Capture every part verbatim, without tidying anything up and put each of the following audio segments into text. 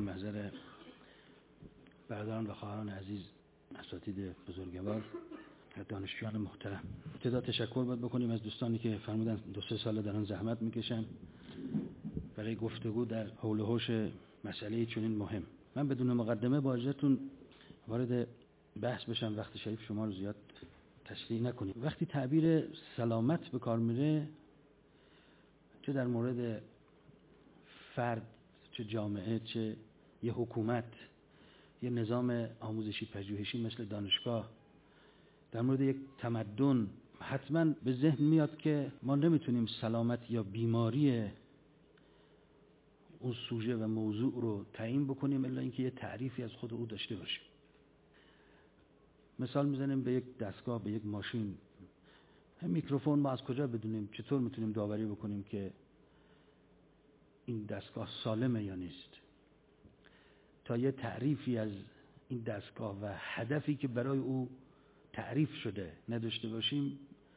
میکنم محضر برادران و خواهران عزیز، اساتید بزرگوار و دانشجویان محترم. ابتدا تشکر باید بکنیم از دوستانی که فرمودن دو سه ساله دارن زحمت میکشن برای گفتگو در حول و حوش مسئله چنین مهم. من بدون مقدمه با اجازهتون وارد بحث بشم، وقت شریف شما رو زیاد تشریح نکنیم. وقتی تعبیر سلامت به کار میره، چه در مورد فرد، چه جامعه، چه یه حکومت، یه نظام آموزشی پژوهشی مثل دانشگاه، در مورد یک تمدن، حتما به ذهن میاد که ما نمیتونیم سلامت یا بیماری اون سوژه و موضوع رو تعیین بکنیم الا اینکه یه تعریفی از خود او داشته باشیم. مثال میزنیم به یک دستگاه، به یک ماشین. میکروفون ما از کجا بدونیم؟ چطور میتونیم داوری بکنیم که این دستگاه سالمه یا نیست؟ تا یه تعریفی از این دستگاه و هدفی که برای او تعریف شده نداشته باشیم،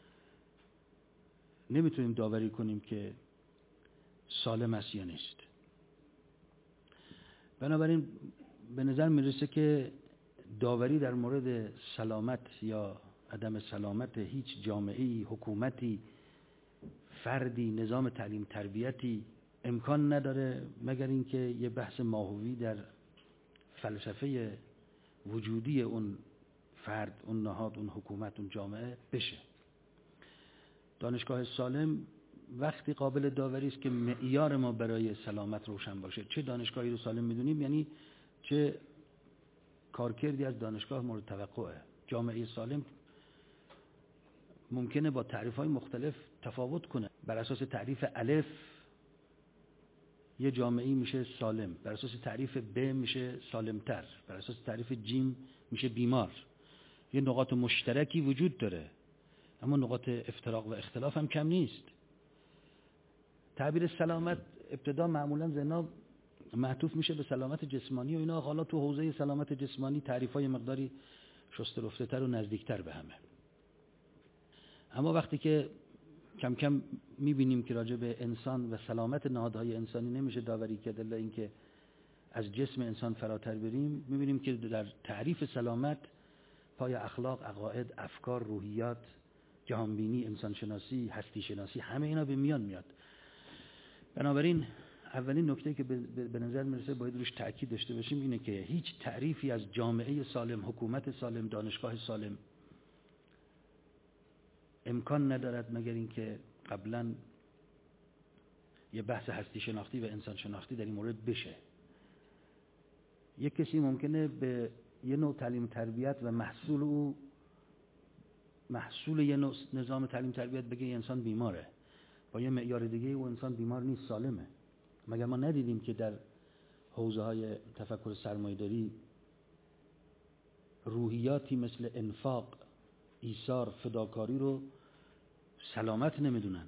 نمیتونیم داوری کنیم که سالم است یا نیست. بنابراین به نظر میرسه که داوری در مورد سلامت یا عدم سلامت هیچ جامعه‌ای، حکومتی، فردی، نظام تعلیم تربیتی امکان نداره مگر اینکه یه بحث ماهوی در فلسفه وجودی اون فرد، اون نهاد، اون حکومت، اون جامعه بشه. دانشگاه سالم وقتی قابل داوری است که معیار ما برای سلامت روشن باشه. چه دانشگاهی رو سالم میدونیم، یعنی چه کارکردی از دانشگاه مورد توقعه. جامعه سالم ممکنه با تعریف‌های مختلف تفاوت کنه. بر اساس تعریف الف یه جامعه‌ای میشه سالم، بر اساس تعریف ب میشه سالمتر، بر اساس تعریف جیم میشه بیمار. یه نقاط مشترکی وجود داره، اما نقاط افتراق و اختلاف هم کم نیست. تعبیر سلامت ابتدا معمولا ذهن‌ها معطوف میشه به سلامت جسمانی و اینا. حالا تو حوزه سلامت جسمانی تعریف‌های مقداری شسته رفته‌تر و نزدیکتر به همه. اما وقتی که کم کم میبینیم که راجع به انسان و سلامت نهادهای انسانی نمیشه داوری کرد الا اینکه از جسم انسان فراتر بریم، میبینیم که در تعریف سلامت پای اخلاق، عقاید، افکار، روحیات، جهانبینی، انسانشناسی، هستی شناسی، همه اینا به میان میاد. بنابراین اولین نکته که به نظر میرسه باید روش تأکید داشته باشیم اینه که هیچ تعریفی از جامعه سالم، حکومت سالم، دانشگاه سالم امکان ندارد مگر اینکه قبلا یه بحث هستی شناختی و انسان شناختی در این مورد بشه. یک کسی ممکنه به یه نوع تعلیم تربیت و محصول او، محصول یه نوع نظام تعلیم تربیت بگه یه انسان بیماره، با یه معیار دیگه او انسان بیمار نیست، سالمه. مگر ما ندیدیم که در حوزه های تفکر سرمایه‌داری روحیاتی مثل انفاق، ایثار، فداکاری رو سلامت نمیدونن؟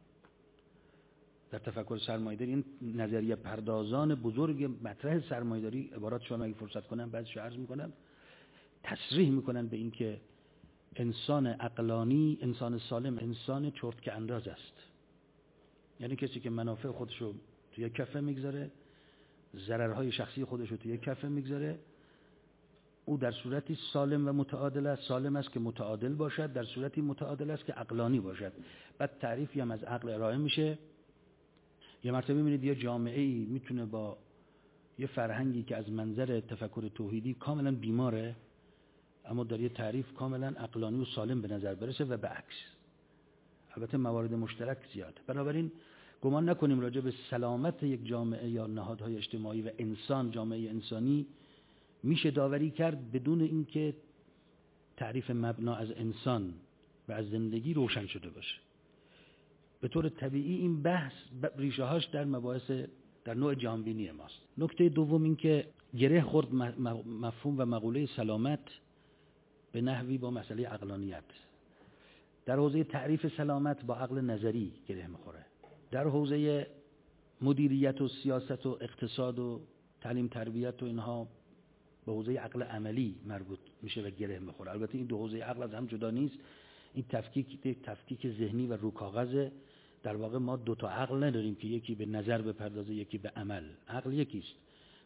در تفکر سرمایه‌داری این نظریه پردازان بزرگ مطرح سرمایه‌داری عباراتشون اگه فرصت کنم بعضیشو عرض میکنم، تصریح میکنن به این که انسان عقلانی، انسان سالم، انسان چرت که انداز است. یعنی کسی که منافع خودشو توی کفه میگذاره، ضررهای شخصی خودشو توی کفه میگذاره، او در صورتی سالم و متعادل است. سالم است که متعادل باشد، در صورتی متعادل است که عقلانی باشد. بعد تعریفی هم از عقل ارائه میشه. یه مرتبه میبینید یه جامعه‌ای میتونه با یه فرهنگی که از منظر تفکر توحیدی کاملا بیماره، اما در یه تعریف کاملا عقلانی و سالم به نظر برسه و به عکس. البته موارد مشترک زیاد. بنابراین گمان نکنیم راجع به سلامت یک جامعه یا نهادهای اجتماعی و انسان، جامعه انسانی میشه داوری کرد بدون اینکه تعریف مبنا از انسان و از زندگی روشن شده باشه. به طور طبیعی این بحث ریشه هاش در مباحث در نوع جهانبینی ماست. نکته دوم این که گره خورد مفهوم و مقوله سلامت به نحوی با مسئله عقلانیت. در حوزه تعریف سلامت با عقل نظری گره میخوره. در حوزه مدیریت و سیاست و اقتصاد و تعلیم تربیت و اینها به حوزه عقل عملی مربوط میشه و گره میخوره. البته این دو حوزه عقل از هم جدا نیست. این تفکیک تفکیک ذهنی و رو کاغذ. در واقع ما دو تا عقل نداریم که یکی به نظر بپردازه یکی به عمل. عقل یکیست.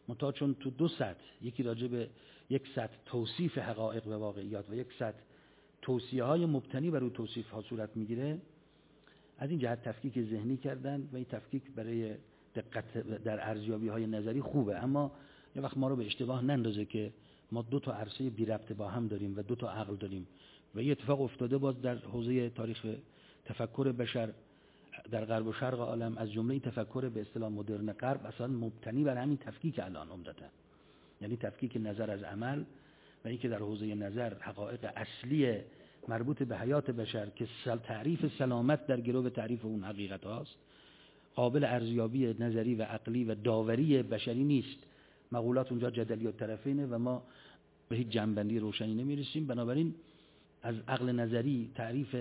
منتها چون تو دو سطح، یکی راجع به یک سطح توصیف حقایق و واقعیات و یک سطح توصیه های مبتنی بر روی توصیف ها صورت میگیره، از این جهت تفکیک ذهنی کردن و این تفکیک برای دقت در ارزیابی های نظری خوبه. اما یه وقت ما رو به اشتباه نندازه که ما دو تا عرصه بی ربط با هم داریم و دو تا عقل داریم و یه اتفاق افتاده باز در حوزه تاریخ تفکر بشر در غرب و شرق عالم، از جمله این تفکر به اصطلاح مدرن غرب اصلا مبتنی بر همین تفکیک الان عمدتاً، یعنی تفکیک نظر از عمل و اینکه در حوزه نظر حقایق اصلی مربوط به حیات بشر که تعریف سلامت در گرو تعریف اون حقیقت هاست، قابل ارزیابی نظری و عقلی و داوری بشری نیست. مقولات اونجا جدلی الطرفینه و ما به هیچ جنبندی روشنی نمیرسیم. بنابراین از عقل نظری تعریف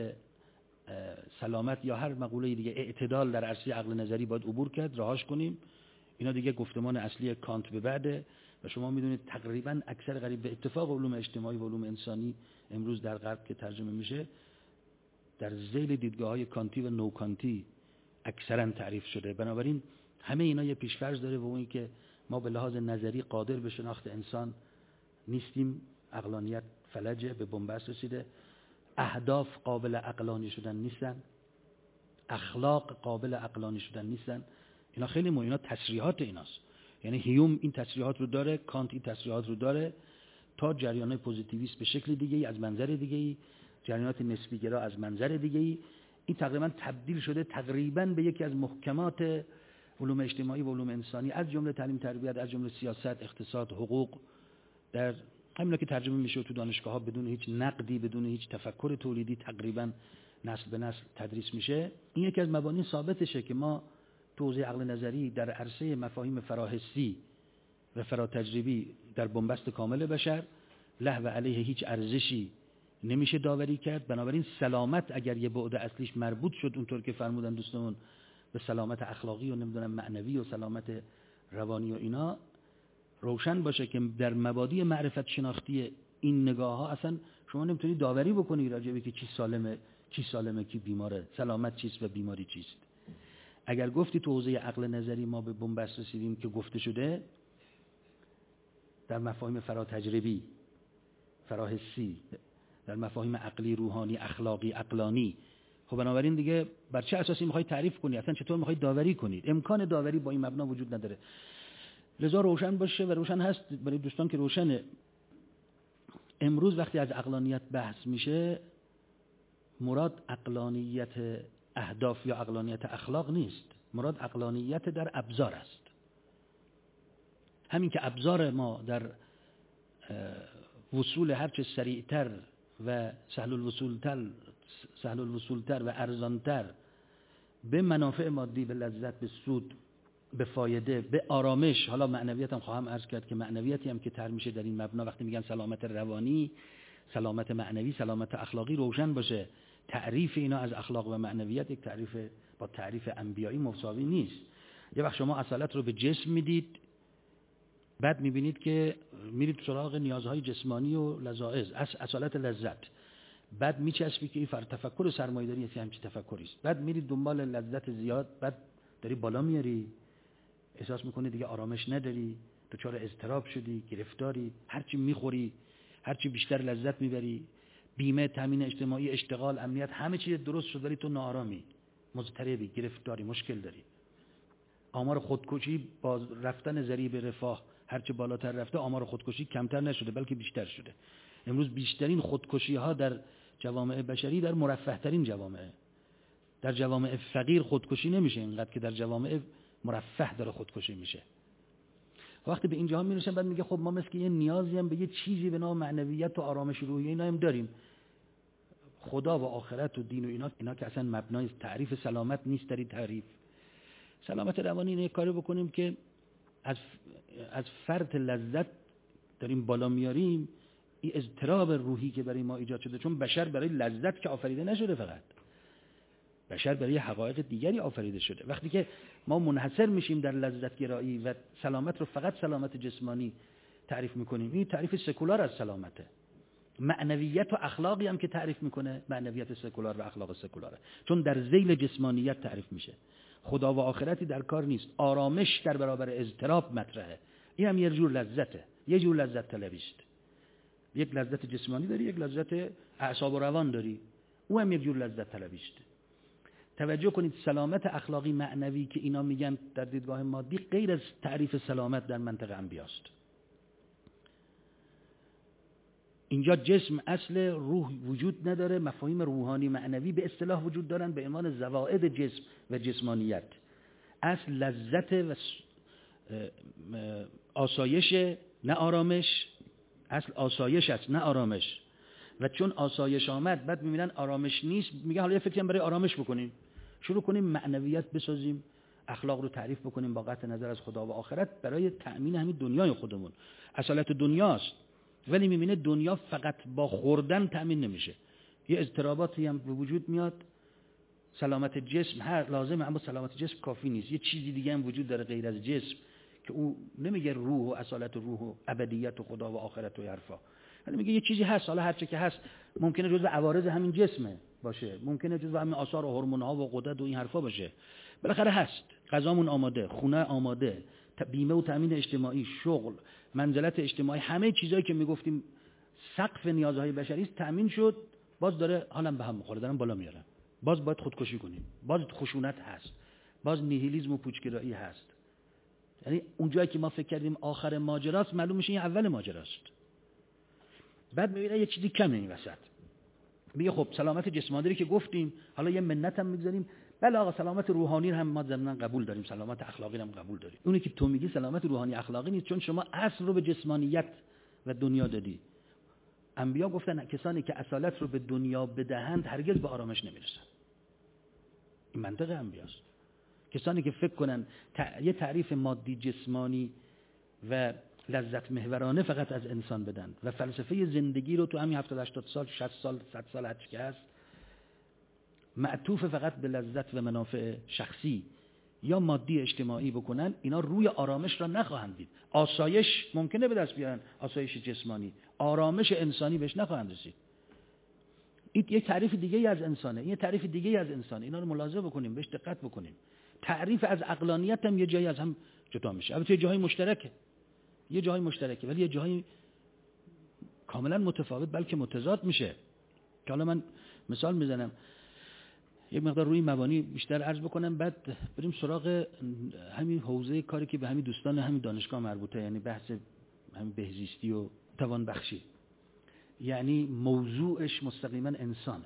سلامت یا هر مقوله دیگه اعتدال در عرصه عقل نظری باید عبور کرد، رهاش کنیم. اینا دیگه گفتمان اصلی کانت به بعده و شما میدونید تقریبا اکثر قریب به اتفاق علوم اجتماعی و علوم انسانی امروز در غرب که ترجمه میشه در ذیل دیدگاه‌های کانتی و نوکانتی اکثرا تعریف شده. بنابراین همه اینا یه پیش‌فرض داره و اون که ما به لحاظ نظری قادر به شناخت انسان نیستیم، عقلانیت فلجه، به بنبست رسیده، اهداف قابل عقلانی شدن نیستن، اخلاق قابل عقلانی شدن نیستن. اینا خیلی مهمه، اینا تصریحات ایناست. یعنی هیوم این تصریحات رو داره، کانت این تصریحات رو داره، تا جریانات پوزیتیویست به شکل دیگه‌ای از منظر دیگه‌ای، جریانات نسبی گرا از منظر دیگه‌ای، این تقریبا تبدیل شده تقریبا به یکی از محکمات علوم اجتماعی و علوم انسانی، از جمله تعلیم تربیت، از جمله سیاست، اقتصاد، حقوق، در همینا که ترجمه میشه تو دانشگاه‌ها بدون هیچ نقدی، بدون هیچ تفکر تولیدی تقریبا نسل به نسل تدریس میشه. این یکی از مبانی ثابتشه که ما تو حوزه عقل نظری در عرصه مفاهیم فراحسی و فراتجربی در بنبست کامل بشر له و علیه هیچ ارزشی نمیشه داوری کرد. بنابراین سلامت اگر یه بعد اصلیش مربوط شد اونطور که فرمودن دوستمون به سلامت اخلاقی و نمیدونم معنوی و سلامت روانی و اینا، روشن باشه که در مبادی معرفت شناختی این نگاه ها اصلا شما نمیتونی داوری بکنی راجع به که چی سالمه چی سالمه کی بیماره، سلامت چیست و بیماری چیست. اگر گفتی تو حوزه عقل نظری ما به بنبست رسیدیم که گفته شده در مفاهیم فراتجربی، فراحسی، در مفاهیم عقلی، روحانی، اخلاقی، عقلانی، خب بنابراین دیگه بر چه اساسی میخوای تعریف کنی؟ اصلا چطور میخوای داوری کنی؟ امکان داوری با این مبنا وجود نداره. لذا روشن باشه و روشن هست برای دوستان که روشنه. امروز وقتی از عقلانیت بحث میشه مراد عقلانیت اهداف یا عقلانیت اخلاق نیست، مراد عقلانیت در ابزار است. همین که ابزار ما در وصول هرچه سریعتر و سهل الوصولتر سهل الوصولتر و ارزانتر به منافع مادی، به لذت، به سود، به فایده، به آرامش، حالا معنویت هم خواهم عرض کرد که معنویتی هم که تر میشه در این مبنا وقتی میگن سلامت روانی، سلامت معنوی، سلامت اخلاقی، روشن باشه تعریف اینا از اخلاق و معنویت یک تعریف با تعریف انبیایی مساوی نیست. یه وقت شما اصالت رو به جسم میدید، بعد میبینید که میرید سراغ نیازهای جسمانی و لذائذ، اصالت لذت، بعد میچسبی که این فر تفکر سرمایه‌داری هست، همچین تفکری است، بعد میرید دنبال لذت زیاد، بعد داری بالا میاری، احساس میکنی دیگه آرامش نداری، دچار اضطراب شدی، گرفتاری، هرچی میخوری هرچی بیشتر لذت میبری، بیمه، تامین اجتماعی، اشتغال، امنیت، همه چیز درست شد ولی تو ناآرامی، مضطربی، گرفتاری، مشکل داری. آمار خودکشی با رفتن ضریب رفاه هرچه بالاتر رفته آمار خودکشی کمتر نشده بلکه بیشتر شده. امروز بیشترین خودکشی ها در جوامع بشری در مرفه ترین جوامع، در جوامع فقیر خودکشی نمیشه اینقدر که در جوامع مرفه داره خودکشی میشه. وقتی به اینجا میرسن بعد میگه خب ما مثل یه نیازی هم به یه چیزی به نام معنویت و آرامش روحی اینا هم داریم. خدا و آخرت و دین و اینا اینا که اصلا مبنای تعریف سلامت نیست. در این تعریف سلامت روانی اینه کاری بکنیم که از از فرط لذت داریم بالا میاریم این اضطراب روحی که برای ما ایجاد شده، چون بشر برای لذت که آفریده نشده، فقط بشر برای حقایق دیگری آفریده شده. وقتی که ما منحصر میشیم در لذت گرایی و سلامت رو فقط سلامت جسمانی تعریف میکنیم، این تعریف سکولار از سلامته. معنویت و اخلاقی هم که تعریف میکنه معنویت سکولار و اخلاق سکولاره، چون در ذیل جسمانیت تعریف میشه. خدا و آخرتی در کار نیست، آرامش در برابر اضطراب مطرحه. این هم یه جور لذته، یه جور لذت طلبی است. یک لذت جسمانی داری، یک لذت اعصاب و روان داری، او هم یک جور لذت طلبی است. توجه کنید سلامت اخلاقی معنوی که اینا میگن در دیدگاه مادی غیر از تعریف سلامت در منطق انبیاست. اینجا جسم اصل روح وجود نداره، مفاهیم روحانی معنوی به اصطلاح وجود دارن به عنوان زوائد جسم و جسمانیت. اصل لذت و آسایش نه آرامش، اصل آسایش است نه آرامش. و چون آسایش آمد بعد میبینن آرامش نیست، میگه حالا یه فکری هم برای آرامش بکنیم، شروع کنیم معنویت بسازیم، اخلاق رو تعریف بکنیم با قطع نظر از خدا و آخرت برای تأمین همین دنیای خودمون. اصالت دنیاست، ولی میبینه دنیا فقط با خوردن تأمین نمیشه، یه اضطراباتی هم به وجود میاد. سلامت جسم هر لازمه، اما سلامت جسم کافی نیست، یه چیزی دیگه هم وجود داره غیر از جسم که او نمیگه روح و اصالت روح و ابدیت و خدا و آخرت و حرفا، ولی میگه یه چیزی هست، حالا هر چه که هست ممکنه جزء عوارض همین جسمه باشه، ممکنه جزء همین آثار و هورمون ها و غدد و این حرفا باشه، بالاخره هست. غذامون آماده، خونه آماده، بیمه و تامین اجتماعی، شغل، منزلت اجتماعی، همه چیزایی که میگفتیم سقف نیازهای بشری است تامین شد، باز داره حالا به هم میخوره، دارن بالا میارن. باز باید خودکشی کنیم، باز خشونت هست، باز نیهیلیسم و پوچگرایی هست. یعنی اون جایی که ما فکر کردیم آخر ماجراست، معلوم میشه این اول ماجراست. بعد میبینه یه چیزی کمه این وسط، میگه خب سلامت جسمانی که گفتیم، حالا یه منت هم میگذاریم، بله آقا سلامت روحانی هم ما ضمناً قبول داریم، سلامت اخلاقی هم قبول داریم. اونی که تو میگی سلامت روحانی اخلاقی نیست، چون شما اصل رو به جسمانیت و دنیا دادی. انبیا گفتن کسانی که اصالت رو به دنیا بدهند هرگز به آرامش نمیرسن. این منطق انبیاست. کسانی که فکر کنن یه تعریف مادی جسمانی و لذت محورانه فقط از انسان بدن و فلسفه زندگی رو تو همین هفتاد هشتاد سال شصت سال صد سال هر چی که هست معطوف فقط به لذت و منافع شخصی یا مادی اجتماعی بکنن، اینا روی آرامش را نخواهند دید. آسایش ممکنه به دست بیارن، آسایش جسمانی، آرامش انسانی بهش نخواهند رسید. این یک تعریف دیگه ای از انسانه، این تعریف دیگه ای از انسانه، اینا رو ملاحظه بکنیم، بهش دقت بکنیم. تعریف از عقلانیت هم یه جایی از هم جدا میشه. البته یه جایی مشترکه، یه جایی مشترکه، ولی یه جایی کاملا متفاوت بلکه متضاد میشه. که حالا من مثال میزنم، یک مقدار روی مبانی بیشتر عرض بکنم، بعد بریم سراغ همین حوزه کاری که به همین دوستان همین دانشگاه مربوطه، یعنی بحث همین بهزیستی و توانبخشی. یعنی موضوعش مستقیما انسانه.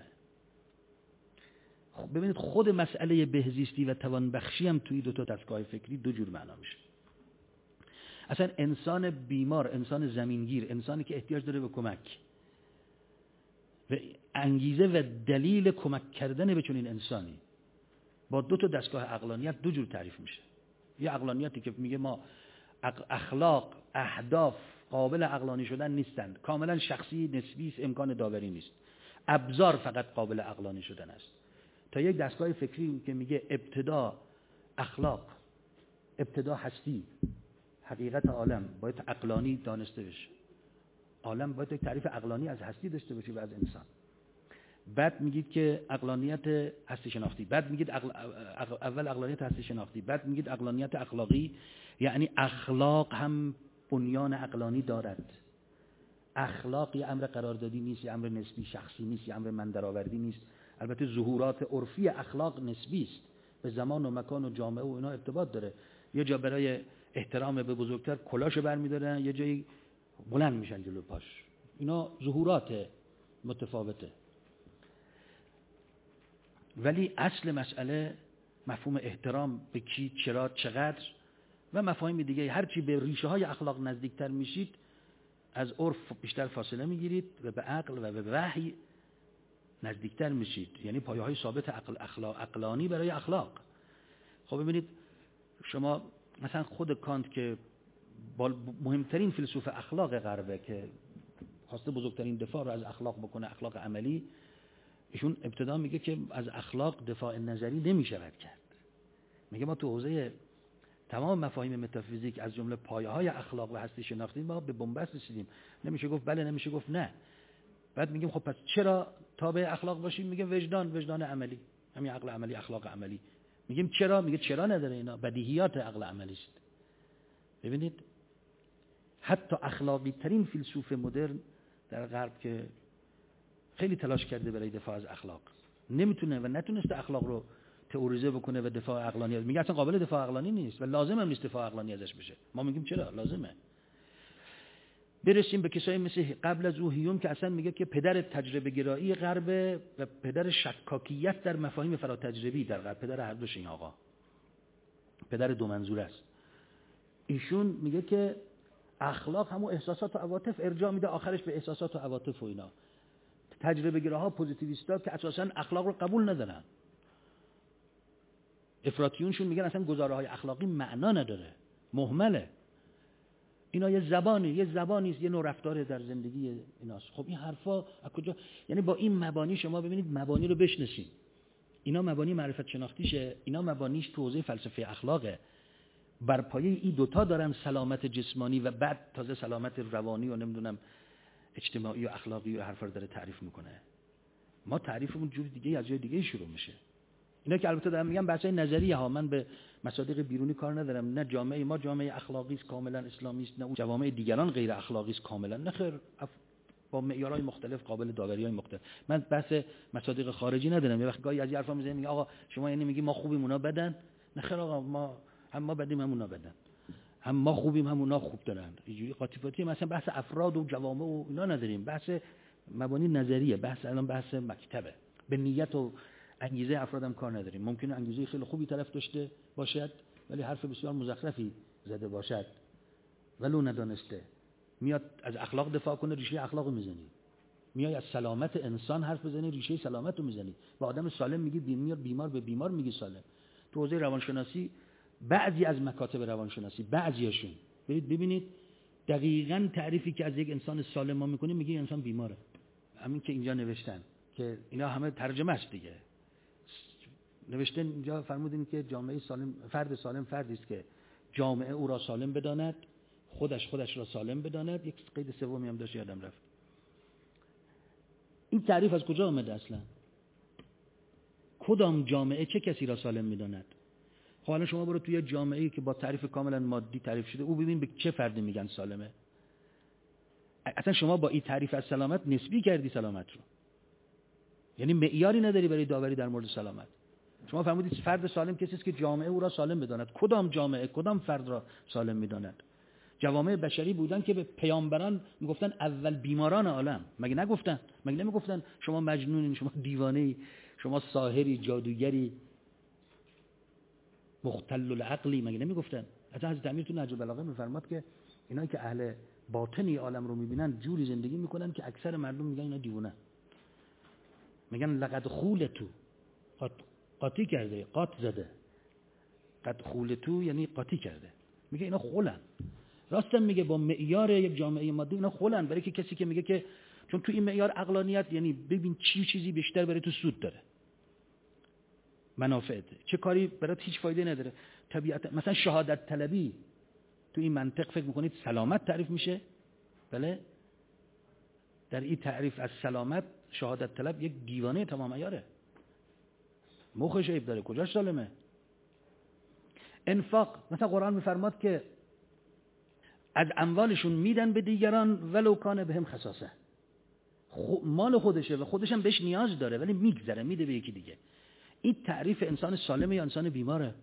خب ببینید خود مسئله بهزیستی و توانبخشی هم توی دو تا دستگاه فکری دو جور معنا میشه. اصلا انسان بیمار، انسان زمینگیر، انسانی که احتیاج داره به کمک و انگیزه و دلیل کمک کردن به چنین انسانی با دو تا دستگاه عقلانیت دو جور تعریف میشه. یه عقلانیتی که میگه ما اخلاق، اهداف قابل عقلانی شدن نیستند، کاملا شخصی، نسبی است، امکان داوری نیست، ابزار فقط قابل عقلانی شدن است. تا یک دستگاه فکری که میگه ابتدا اخلاق، ابتدا هستی، حقیقت عالم باید عقلانی دانسته بشه، عالم باید یک تعریف عقلانی از هستی داشته باشه و از انسان. بعد میگید که عقلانیت هستی شناختی، بعد میگید عقل... اول عقلانیت هستی شناختی، بعد میگید عقلانیت اخلاقی، یعنی اخلاق هم بنیان عقلانی دارد. اخلاق یه امر قراردادی نیست، یه امر نسبی شخصی نیست، یه امر من درآوردی نیست. البته ظهورات عرفی اخلاق نسبی است، به زمان و مکان و جامعه و اینا ارتباط داره. یه جا برای احترام به بزرگتر کلاشو برمی‌دارن، یه جایی بلند میشن جلو پاش. اینا ظهورات متفاوته. ولی اصل مسئله مفهوم احترام به کی، چرا، چقدر و مفاهیم دیگه. هر چی به ریشه های اخلاق نزدیکتر میشید از عرف بیشتر فاصله میگیرید و به عقل و به وحی نزدیکتر میشید. یعنی پایه های ثابت عقل اخلاق عقلانی برای اخلاق. خب ببینید شما مثلا خود کانت که مهمترین فیلسوف اخلاق غربه که خواسته بزرگترین دفاع رو از اخلاق بکنه، اخلاق عملی، ایشون ابتدا میگه که از اخلاق دفاع نظری نمیشود کرد. میگه ما تو حوزه تمام مفاهیم متافیزیک از جمله پایه‌های اخلاق و هستی شناختی ما به بنبست رسیدیم. نمیشه گفت بله، نمیشه گفت نه. بعد میگیم خب پس چرا تابع اخلاق باشیم؟ میگه وجدان، وجدان عملی، همین عقل عملی، اخلاق عملی. میگیم چرا؟ میگه چرا نداره، اینا بدیهیات عقل عملی است. ببینید حتی اخلاقی ترین فیلسوف مدرن در غرب که خیلی تلاش کرده برای دفاع از اخلاق، نمیتونه و نتونسته اخلاق رو تئوریزه بکنه و دفاع عقلانی میگه اصلا قابل دفاع عقلانی نیست و لازم هم نیست دفاع عقلانی ازش بشه. ما میگیم چرا لازمه. برسیم به کسایی مثل قبل از او هیوم که اصلا میگه که پدر تجربه گرایی غرب و پدر شکاکیت در مفاهیم فراتجربی در غرب، پدر هر دوش این آقا، پدر دو منظور است. ایشون میگه که اخلاق همون احساسات و عواطف ارجاع میده، آخرش به احساسات و عواطف و اینا. تجربه گراها پوزیتیویستا که اساسا اخلاق رو قبول ندارن، افراطیونشون میگن اصلا گزاره های اخلاقی معنا نداره، مهمله، اینا یه زبانی یه زبانی است، یه نوع رفتار در زندگی ایناست. خب این حرفا از کجا؟ یعنی با این مبانی شما ببینید مبانی رو بشناسید، اینا مبانی معرفت شناختیشه، اینا مبانیش تو حوزه فلسفه اخلاقه. بر پایه این دوتا دارن سلامت جسمانی و بعد تازه سلامت روانی و نمیدونم اجتماعی و اخلاقی و حرفا رو داره تعریف میکنه. ما تعریفمون جور دیگه از جای دیگه شروع میشه. اینا که البته دارم میگم بحثای نظریه ها، من به مصادیق بیرونی کار ندارم. نه جامعه ما جامعه اخلاقی است کاملا اسلامی است، نه اون جوامع دیگران غیر اخلاقی است کاملا، نه خیر، با معیارهای مختلف قابل داوری‌های مختلف. من بحث مصادیق خارجی ندارم. یه وقت گاهی از این حرفا میزنم میگه آقا شما یعنی میگی ما خوبیم اونا بدن؟ نه خیر آقا، ما هم ما بدیم هم اونا بدن، هم ما خوبیم هم اونا خوب دارن. اینجوری قاطی پاتی مثلا بحث افراد و جوامع و اینا نداریم، بحث مبانی نظریه، بحث الان بحث مکتبه. به نیت و انگیزه افرادم کار نداریم. ممکنه انگیزه خیلی خوبی طرف داشته باشد ولی حرف بسیار مزخرفی زده باشد ولو ندانسته، میاد از اخلاق دفاع کنه، ریشه اخلاقو میزنی. میای از سلامت انسان حرف بزنی، ریشه سلامتو میزنی. با آدم سالم میگی بیمار، بیمار به بیمار میگی سالم. تو حوزه روانشناسی بعضی از مکاتب روانشناسی بعضیاشون برید ببینید دقیقاً تعریفی که از یک انسان سالم ما میکنیم میگه انسان بیماره. همین که اینجا نوشتن که اینا همه ترجمه است دیگه. نوشتن اینجا فرمودین که جامعه سالم، فرد سالم فردی است که جامعه او را سالم بداند، خودش خودش را سالم بداند. یک قید سومی هم داشت یادم رفت. این تعریف از کجا آمده اصلا؟ کدام جامعه چه کسی را سالم میداند؟ خب الان شما برو توی جامعه‌ای که با تعریف کاملا مادی تعریف شده، او ببین به چه فردی میگن سالمه. اصلا شما با این تعریف از سلامت نسبی کردی سلامت رو، یعنی معیاری نداری برای داوری در مورد سلامت. شما فرمودید فرد سالم کسی است که جامعه او را سالم بداند. کدام جامعه، کدام فرد را سالم میداند؟ جوامع بشری بودن که به پیامبران میگفتن اول بیماران عالم. مگه نگفتن؟ مگه نمیگفتن شما مجنونین، شما دیوانه‌ای، شما ساحری، جادوگری، مختل العقلی؟ مگه نمیگفتن؟ از حضرت امیر تو نهج البلاغه میفرماد که اینا که اهل باطنی عالم رو میبینن جوری زندگی میکنن که اکثر مردم میگن اینا دیوانه. میگن لقد خولتو، قاطی کرده، قاط زده. قد خولتو یعنی قاطی کرده. میگه اینا خولن. راستم میگه با معیار یک جامعه مادی اینا خولن. برای که کسی که میگه که چون تو این معیار عقلانیت، یعنی ببین چی چیزی بیشتر برای تو سود داره، منافعته، چه کاری برات هیچ فایده نداره. طبیعت مثلا شهادت طلبی تو این منطق فکر میکنید سلامت تعریف میشه؟ بله، در این تعریف از سلامت شهادت طلب یک دیوانه تمام عیاره، مخش عیب داره، کجاش سالمه؟ انفاق مثلا قرآن میفرماد که از اموالشون میدن به دیگران ولو کان بهم خصاصه. مال خودشه و خودش هم بهش نیاز داره ولی میگذره میده به یکی دیگه. این تعریف انسان سالمه یا انسان بیماره؟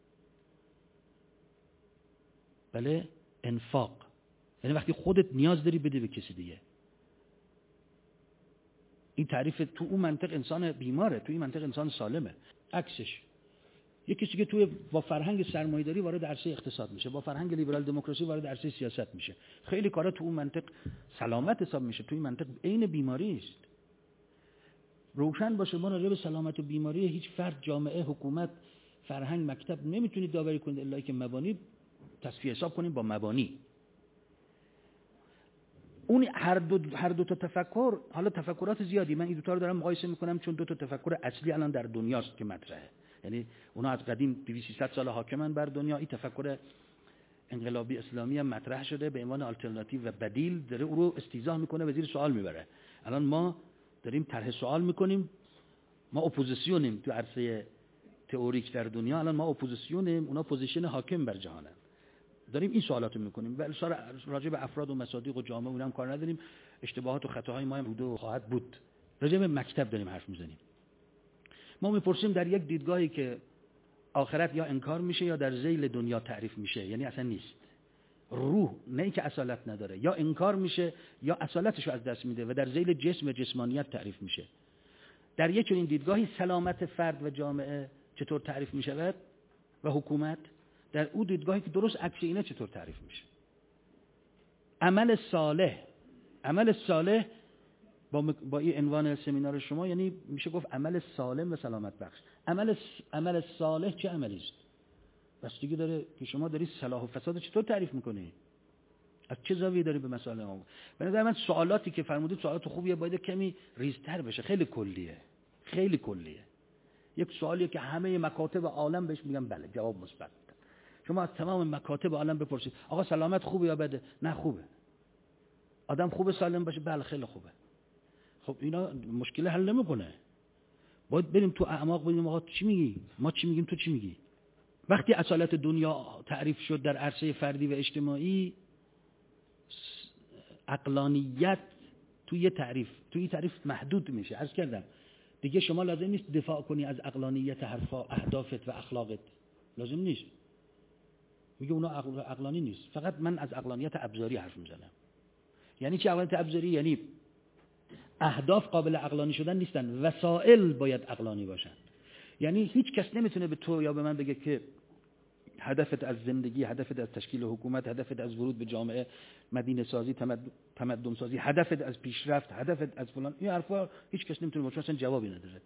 بله، انفاق یعنی وقتی خودت نیاز داری بده به کسی دیگه. این تعریف تو اون منطق انسان بیماره، تو این منطق انسان سالمه. عکسش یک کسی که توی با فرهنگ سرمایه‌داری وارد عرصه اقتصاد میشه، با فرهنگ لیبرال دموکراسی وارد عرصه سیاست میشه، خیلی کارا تو اون منطق سلامت حساب میشه، تو این منطق عین بیماری است. روشن باشه ما راجع به سلامت و بیماری هیچ فرد، جامعه، حکومت، فرهنگ، مکتب نمیتونید داوری کنید الا که مبانی تصفیه حساب کنیم با مبانی. اون هر دو هر دو تا تفکر، حالا تفکرات زیادی، من این دو تا رو دارم مقایسه میکنم چون دو تا تفکر اصلی الان در دنیاست که مطرحه. یعنی اونا از قدیم دویست سیصد سال حاکمن بر دنیا. این تفکر انقلابی اسلامی هم مطرح شده به عنوان آلترناتیو و بدیل، داره او رو استیضاح میکنه و زیر سوال میبره. الان ما داریم طرح سوال میکنیم، ما اپوزیسیونیم تو عرصه تئوریک در دنیا. الان ما اپوزیسیونیم، اونا پوزیشن حاکم بر جهانن. داریم این سوالاتو میکنیم. ولی راجع به افراد و مصادیق و جامعه اونم کار نداریم. اشتباهات و خطاهای ما هم بوده و خواهد بود. راجع به مکتب داریم حرف میزنیم. ما میپرسیم در یک دیدگاهی که آخرت یا انکار میشه یا در ذیل دنیا تعریف میشه، یعنی اصلا نیست. روح نه ای که اصالت نداره، یا انکار میشه یا اصالتش رو از دست میده و در ذیل جسم و جسمانیت تعریف میشه. در یک چنین دیدگاهی سلامت فرد و جامعه چطور تعریف میشود و حکومت، در اون دیدگاهی که درست عکس اینه چطور تعریف میشه. عمل صالح، عمل صالح با م... با این عنوان سمینار شما یعنی میشه گفت عمل سالم و سلامت بخش. عمل س... عمل صالح چه عملی است؟ بستگی داره که شما داری صلاح و فساد چطور تعریف میکنی، از چه زاویه‌ای داری به مسائل ما. به نظر من سوالاتی که فرمودید سوالات خوبیه، باید کمی ریزتر بشه. خیلی کلیه، خیلی کلیه. یک سوالیه که همه مکاتب عالم بهش میگن بله، جواب مثبت. شما از تمام مکاتب عالم بپرسید آقا سلامت خوبه یا بده؟ نه خوبه. آدم خوبه سالم باشه؟ بله خیلی خوبه. خب اینا مشکل حل نمیکنه. باید بریم تو اعماق ببینیم آقا چی میگی، ما چی میگیم، تو چی میگی. وقتی اصالت دنیا تعریف شد در عرصه فردی و اجتماعی، عقلانیت توی تعریف توی تعریف محدود میشه. عرض کردم دیگه شما لازم نیست دفاع کنی از عقلانیت حرفا، اهدافت و اخلاقت، لازم نیست. میگه اونا عقل... عقلانی نیست. فقط من از عقلانیت ابزاری حرف میزنم. یعنی چی عقلانیت ابزاری؟ یعنی اهداف قابل عقلانی شدن نیستن، وسایل باید عقلانی باشن. یعنی هیچ کس نمیتونه به تو یا به من بگه که هدفت از زندگی، هدفت از تشکیل حکومت، هدفت از ورود به جامعه، مدینه سازی، تمدن, تمدن سازی، هدفت از پیشرفت، هدفت از فلان، این حرفا هیچ کس نمیتونه باشه، اصلا جوابی نداره.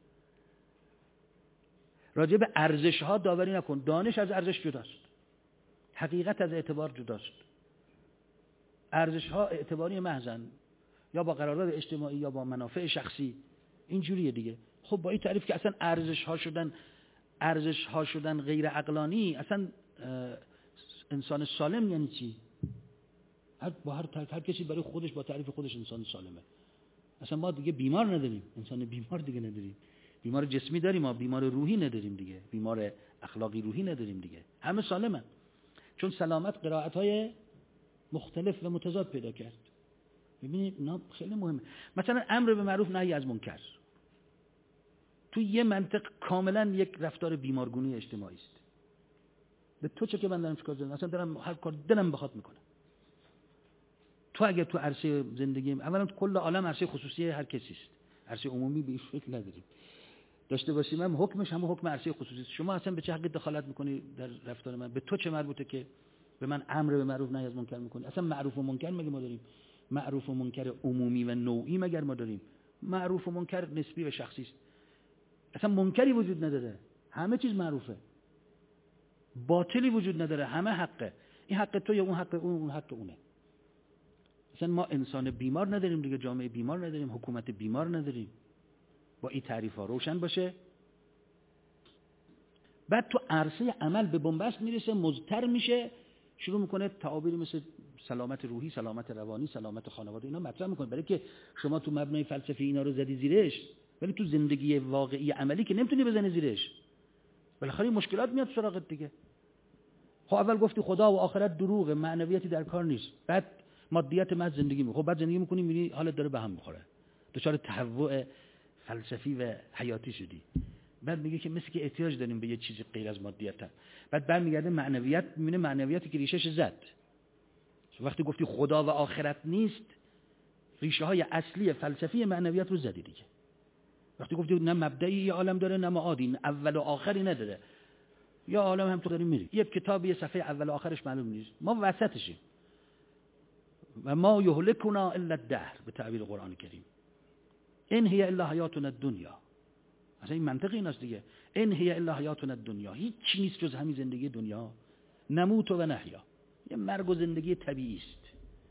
راجع به ارزش ها داوری نکن. دانش از ارزش جداست، حقیقت از اعتبار جداست. ارزش ها اعتباری محضن، یا با قرارداد اجتماعی یا با منافع شخصی، اینجوریه دیگه. خب با این تعریف که اصلا ارزش ها شدن ارزش ها شدن غیر عقلانی، اصلا انسان سالم یعنی چی؟ هر با هر, هر کسی برای خودش با تعریف خودش انسان سالمه. اصلا ما دیگه بیمار نداریم، انسان بیمار دیگه نداریم. بیمار جسمی داریم، ما بیمار روحی نداریم دیگه، بیمار اخلاقی روحی نداریم دیگه، همه سالمن. چون سلامت قرائت‌های مختلف و متضاد پیدا کرد. ببینید اینا خیلی مهمه. مثلا امر به معروف نهی از منکر تو یه منطق کاملا یک رفتار بیمارگونی اجتماعی است. به تو چه که من دارم چیکار دارم، اصلا دارم هر کار دلم بخواد میکنم. تو اگه تو عرصه زندگیم، اولا کل عالم عرصه خصوصی هر کسی است، عرصه عمومی به این فکر نداریم داشته باشیم. هم حکمش هم حکم عرصه خصوصی است. شما اصلا به چه حقی دخالت میکنی در رفتار من؟ به تو چه مربوطه که به من امر به معروف نهی از منکر میکنی؟ اصلا معروف و منکر مگه ما داریم؟ معروف و منکر عمومی و نوعی مگر ما داریم؟ معروف و منکر نسبی و شخصی است. اصلا منکری وجود نداره، همه چیز معروفه. باطلی وجود نداره، همه حقه. این حق تو یا اون حق اون، اون حق اونه. اصلا ما انسان بیمار نداریم دیگه، جامعه بیمار نداریم، حکومت بیمار نداریم. با این تعریف ها روشن باشه. بعد تو عرصه عمل به بنبست میرسه، مضطر میشه، شروع میکنه تعابیری مثل سلامت روحی، سلامت روانی، سلامت خانواده اینا مطرح میکنه، برای که شما تو مبنای فلسفی اینا رو زدی زیرش، ولی تو زندگی واقعی عملی که نمیتونی بزنی زیرش. بالاخره مشکلات میاد سراغت دیگه. خب اول گفتی خدا و آخرت دروغه، معنویتی در کار نیست، بعد مادیت محض زندگی میکنی. خب بعد زندگی میکنی میبینی حالت داره به هم میخوره، دچار تهوع فلسفی و حیاتی شدی. بعد میگه که مثل که احتیاج داریم به یه چیزی غیر از مادیت. بعد برمیگرده معنویت، میبینه معنویتی که ریشش زد. وقتی گفتی خدا و آخرت نیست، ریشه های اصلی فلسفی معنویت رو زدی دیگه. وقتی گفتی نه مبدئی عالم داره نه معادی، نه اول و آخری نداره، یا عالم هم تو داری میری، یه کتاب یه صفحه اول و آخرش معلوم نیست، ما وسطشیم. و ما یهلکنا الا الدهر به تعبیر قرآن کریم. ان هی الا حیاتنا الدنیا. اصلا این منطق ایناست دیگه. ان هی الا حیاتنا الدنیا، هیچ چیز نیست جز همین زندگی دنیا. نموت و نحیا، یه مرگ و زندگی طبیعی است.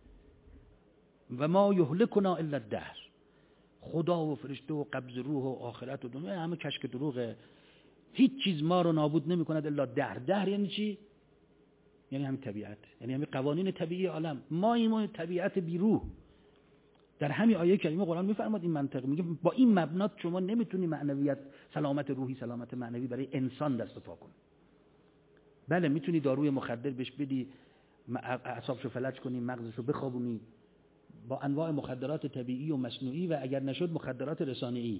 و ما یهلکنا الا الدهر، خدا و فرشته و قبض روح و آخرت و دنیا همه کشک دروغه. هیچ چیز ما رو نابود نمی کند الا دهر. دهر یعنی چی؟ یعنی همین طبیعت، یعنی همین قوانین طبیعی عالم. ما این طبیعت بی روح. در همین آیه کریمه قرآن میفرماد این منطق، میگه با این مبنا شما نمیتونی معنویت، سلامت روحی، سلامت معنوی برای انسان دست و پا کنی. بله میتونی داروی مخدر بهش بدی، اعصابشو فلج کنی، مغزشو بخوابونی با انواع مخدرات طبیعی و مصنوعی و اگر نشد مخدرات رسانه‌ای.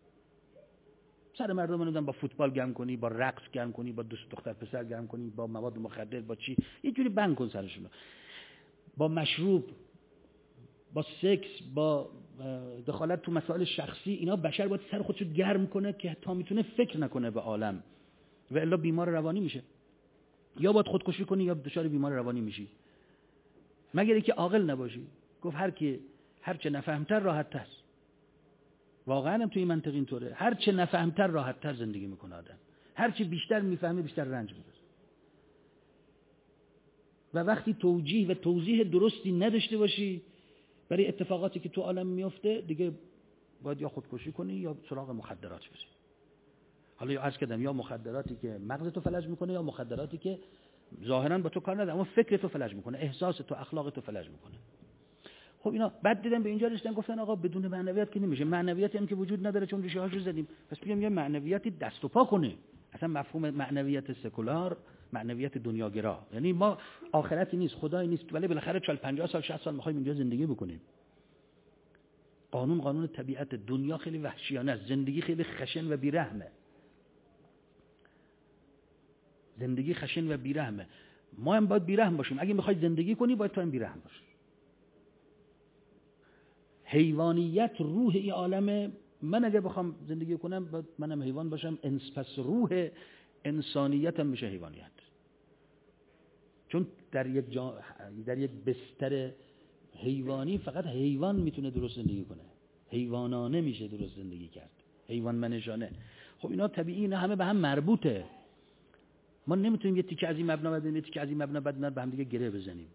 سر مردم رو با فوتبال گرم کنی، با رقص گرم کنی، با دوست دختر پسر گرم کنی، با مواد مخدر، با چی، یه جوری بند کن سرشون، با مشروب، با سکس، با دخالت تو مسائل شخصی. اینا بشر باید سر خودشو گرم کنه که تا میتونه فکر نکنه به عالم و الا بیمار روانی میشه. یا باید خودکشی کنی یا دچار بیمار روانی میشی، مگر اینکه عاقل نباشی. گفت هر کی هر چه نفهمتر راحت تر. واقعا هم توی این منطق اینطوره، هر چه نفهمتر راحت تر زندگی میکنه آدم، هر چه بیشتر میفهمه بیشتر رنج میبره. و وقتی توجیه و توضیح درستی نداشته باشی برای اتفاقاتی که تو عالم میفته، دیگه باید یا خودکشی کنی یا سراغ مخدرات بری. حالا یا عرض کردم یا مخدراتی که مغزتو فلج میکنه یا مخدراتی که ظاهرا با تو کار نداره اما فکرتو فلج میکنه، احساستو، اخلاقتو فلج میکنه. خب اینا بعد دیدن به اینجا رسیدن گفتن آقا بدون معنویت که نمیشه. معنویتی هم که وجود نداره چون ریشه هاشو زدیم، پس بیام یه معنویتی دست و پا کنه. اصلا مفهوم معنویت سکولار معنویت دنیاگرا، یعنی ما آخرتی نیست، خدایی نیست، ولی بالاخره چهل پنجاه سال شصت سال میخوایم اینجا زندگی بکنیم. قانون قانون طبیعت، دنیا خیلی وحشیانه است، زندگی خیلی خشن و بیرحمه. زندگی خشن و بیرحمه. ما هم باید بیرحم باشیم. اگه میخوای زندگی کنی باید تو هم بیرحم باشی. حیوانیت روح این عالمه. من اگه بخوام زندگی کنم باید منم حیوان باشم، انس پس روح انسانیتم میشه حیوانیت. چون در یک جا... در یک بستر حیوانی فقط حیوان میتونه درست زندگی کنه، حیوانانه میشه درست زندگی کرد، حیوان منشانه. خب اینا طبیعی، اینا همه به هم مربوطه. ما نمیتونیم یه تیکه از این مبنا بدیم یه تیکه از این مبنا بدیم به هم دیگه گره بزنیم.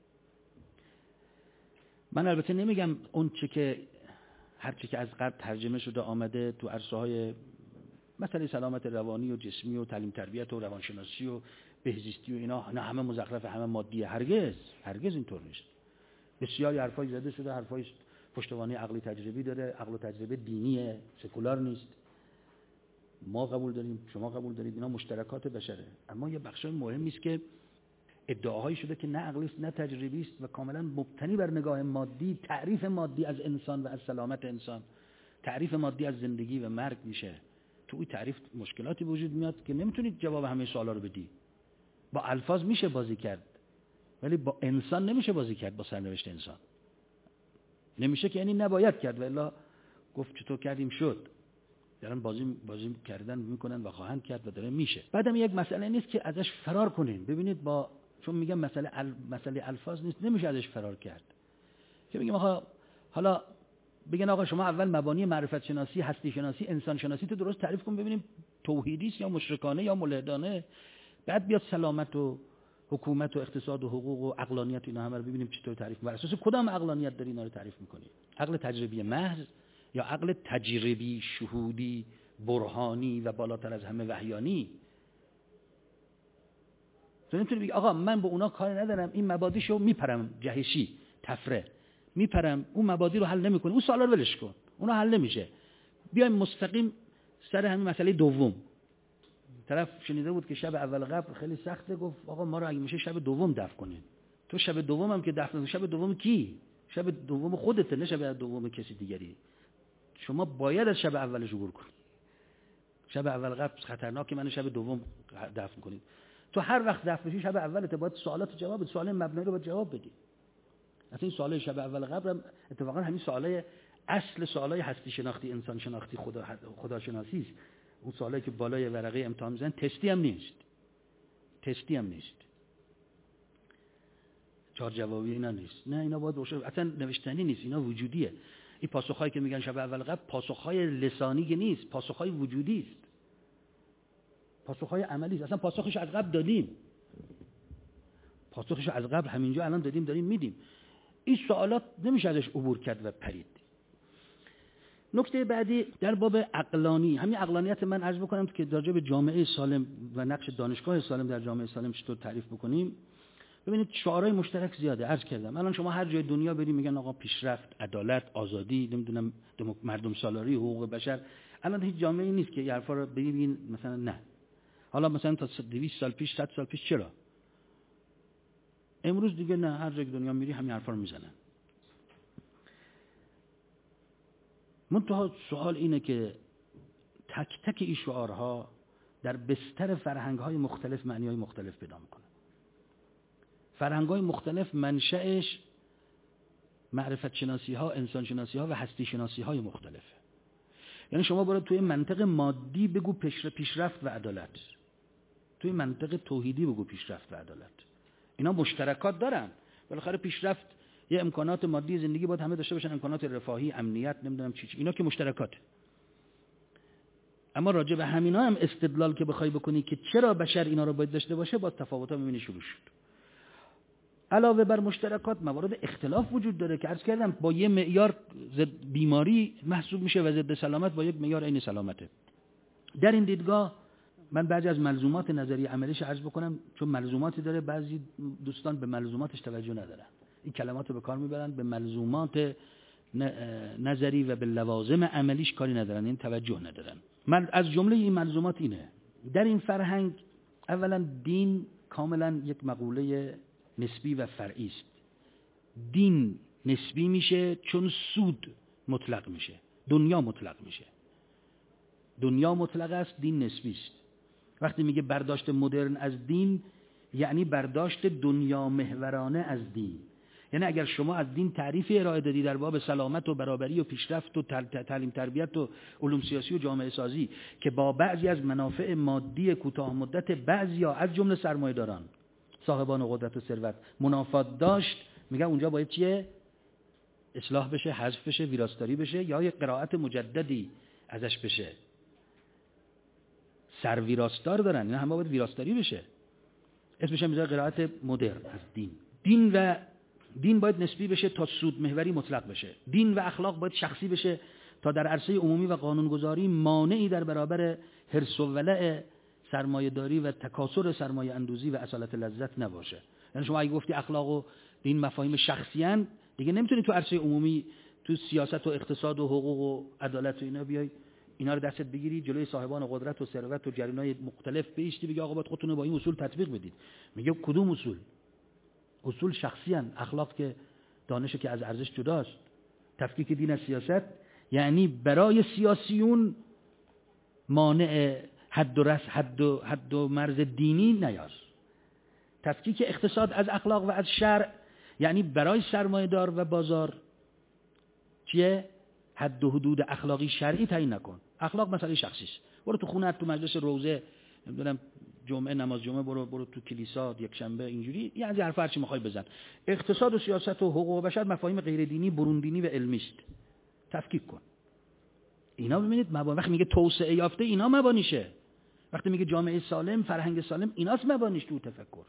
من البته نمیگم اون چه که هر چه که از قبل ترجمه شده آمده تو عرصه‌های مثلا سلامت روانی و جسمی و تعلیم تربیت و روانشناسی و بهزیستی و اینا نه همه مزخرف، همه مادیه. هرگز هرگز اینطور نیست. بسیاری حرفای زده شده، حرفای پشتوانه عقلی تجربی داره، عقل و تجربه دینیه، سکولار نیست. ما قبول داریم، شما قبول دارید، اینا مشترکات بشره. اما یه بخشای مهمی است که ادعاهایی شده که نه عقلی است نه تجربی است و کاملا مبتنی بر نگاه مادی، تعریف مادی از انسان و از سلامت انسان، تعریف مادی از زندگی و مرگ میشه. تو این تعریف مشکلاتی وجود میاد که نمیتونید جواب همه سوالا رو بدی. با الفاظ میشه بازی کرد ولی با انسان نمیشه بازی کرد، با سرنوشت انسان نمیشه، که یعنی نباید کرد و الا گفت چطور کردیم شد. دارن بازی بازی کردن میکنن و خواهند کرد و داره میشه. بعدم یک مسئله نیست که ازش فرار کنین. ببینید با چون میگم مسئله ال... مسئله الفاظ نیست، نمیشه ازش فرار کرد. که میگم آقا حالا بگن آقا شما اول مبانی معرفت شناسی، هستی شناسی، انسان شناسی تو درست تعریف کن ببینیم توحیدی است یا مشرکانه یا ملحدانه. بعد بیاد سلامت و حکومت و اقتصاد و حقوق و عقلانیت اینا همه رو ببینیم چطور تعریف بر اساس کدام عقلانیت داری اینا رو تعریف می‌کنی. عقل تجربی محض یا عقل تجربی شهودی برهانی و بالاتر از همه وحیانی؟ تو نمی‌تونی بگی آقا من با اونا کار ندارم، این مبادیشو میپرم جهشی تفره میپرم، اون مبادی رو حل نمی‌کنه، اون سوالا رو ولش کن، اونا حل نمیشه. بیایم مستقیم سر همین مسئله دوم. طرف شنیده بود که شب اول قبر خیلی سخته، گفت آقا ما رو اگه میشه شب دوم دفن کنین. تو شب دوم هم که دفن، شب دوم کی؟ شب دوم خودته، نه شب دوم کسی دیگری. شما باید از شب اولش عبور کنید. شب اول قبر خطرناکه، منو شب دوم دفن کنید. تو هر وقت دفن بشی شب اولت، باید سوالات جواب بدی، سوال مبنایی رو باید جواب بدی. اصلا این سوالای شب اول قبر هم اتفاقا همین سوالای اصل سوالای هستی شناختی، انسان شناختی، خدا خداشناسی است. اون سوالی که بالای ورقه امتحان میزنن تستی هم نیست، تستی هم نیست، چهار جوابی اینا نیست. نه اینا باید روشن، اصلا نوشتنی نیست، اینا وجودیه. این پاسخهایی که میگن شب اول قبر پاسخهای لسانی نیست، پاسخهای وجودی است، پاسخهای عملی است. اصلا پاسخش از قبل دادیم، پاسخش از قبل همینجا الان دادیم، داریم میدیم. این سوالات نمیشه ازش عبور کرد و پرید. نکته بعدی در باب عقلانی، همین عقلانیت من عرض بکنم که راجع به جامعه سالم و نقش دانشگاه سالم در جامعه سالم چطور تعریف بکنیم. ببینید شعارهای مشترک زیاده. عرض کردم الان شما هر جای دنیا برید میگن آقا پیشرفت، عدالت، آزادی، نمیدونم مردم سالاری، حقوق بشر. الان هیچ جامعه‌ای نیست که این حرفا رو بگین مثلا نه. حالا مثلا تا دویست سال پیش، صد سال پیش چرا؟ امروز دیگه نه، هر جای دنیا میری همین حرفا رو میزنن. منتها سوال اینه که تک تک این شعارها در بستر فرهنگ‌های مختلف معنی‌های مختلف پیدا میکنه. فرهنگ‌های مختلف منشأش معرفت شناسی‌ها، انسان شناسی‌ها و هستی شناسی‌های مختلفه. یعنی شما برو توی منطق مادی بگو پیشرفت و عدالت، توی منطق توحیدی بگو پیشرفت و عدالت. اینا مشترکات دارن. بالاخره پیشرفت یه امکانات مادی زندگی باید همه داشته باشن، امکانات رفاهی، امنیت، نمیدونم چی چی، اینا که مشترکات. اما راجع به همینا هم استدلال که بخوای بکنی که چرا بشر اینا رو باید داشته باشه، با تفاوت‌ها می‌بینی شروع شد. علاوه بر مشترکات موارد اختلاف وجود داره که عرض کردم با یه معیار ضد بیماری محسوب میشه و ضد سلامت با یک معیار عین سلامته. در این دیدگاه من بعضی از ملزومات نظری عملیش عرض بکنم، چون ملزوماتی داره بعضی دوستان به ملزوماتش توجه ندارن. این کلمات رو به کار میبرن، به ملزومات نظری و به لوازم عملیش کاری ندارن، این توجه ندارن. من از جمله این ملزومات اینه: در این فرهنگ اولا دین کاملا یک مقوله نسبی و فرعی است. دین نسبی میشه چون سود مطلق میشه، دنیا مطلق میشه. دنیا مطلق است، دین نسبی است. وقتی میگه برداشت مدرن از دین، یعنی برداشت دنیا محورانه از دین. یعنی اگر شما از دین تعریفی ارائه دادی در باب سلامت و برابری و پیشرفت و تعلیم تربیت و علوم سیاسی و جامعه سازی که با بعضی از منافع مادی کوتاه مدت بعضیا از جمله سرمایه‌داران صاحبان قدرت و ثروت منافات داشت، میگن اونجا باید چیه؟ اصلاح بشه، حذف بشه، ویراستاری بشه، یا یک قرائت مجددی ازش بشه. سر ویراستار دارن، اینا همه باید ویراستاری بشه. اسمش هم میذاره قرائت مدرن از دین. دین و دین باید نسبی بشه تا سود محوری مطلق بشه. دین و اخلاق باید شخصی بشه تا در عرصه عمومی و قانونگذاری مانعی در برابر حرص و ولع سرمایه‌داری و تکاثر سرمایه اندوزی و اصالت لذت نباشه. یعنی شما اگه گفتی اخلاق و دین مفاهیم شخصی ان، دیگه نمیتونی تو عرصه عمومی، تو سیاست و اقتصاد و حقوق و عدالت و اینا بیای اینا رو دستت بگیری جلوی صاحبان قدرت و ثروت و جریان‌های مختلف بیستی بگی آقا باید خودتون با این اصول تطبیق بدید. میگه کدوم اصول؟ اصول شخصی ان. اخلاق که دانشه که از ارزش جداست. تفکیک دین از سیاست یعنی برای سیاسیون مانع حد و رس حد و حد و مرز دینی نیاز. تفکیک اقتصاد از اخلاق و از شرع یعنی برای سرمایه‌دار و بازار چیه؟ حد و حدود اخلاقی شرعی تعیین نکن. اخلاق مسئله شخصی است. برو تو خونه‌ات، تو مجلس روزه، نمیدونم جمعه نماز جمعه برو برو تو کلیسا یک شنبه اینجوری، یه از حرف هر چی می‌خوای بزن. اقتصاد و سیاست و حقوق بشر مفاهیم غیر دینی، برون دینی و علمی است. تفکیک کن. اینا ببینید مبانی. وقتی میگه توسعه یافته اینا مبانیشه. وقتی میگه جامعه سالم، فرهنگ سالم، ایناست مبانیش تو تفکر.